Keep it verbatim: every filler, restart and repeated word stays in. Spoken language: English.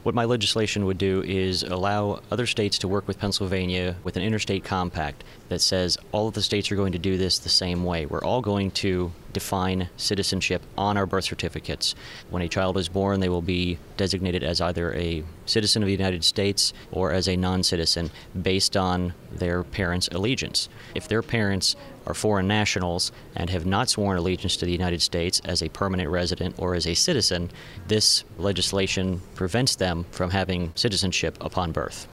What my legislation would do is allow other states to work with Pennsylvania with an interstate compact that says all of the states are going to do this the same way. We're all going to define citizenship on our birth certificates. When a child is born, they will be designated as either a citizen of the United States or as a non-citizen based on their parents' allegiance. If their parents are foreign nationals and have not sworn allegiance to the United States as a permanent resident or as a citizen, this legislation prevents them from having citizenship upon birth.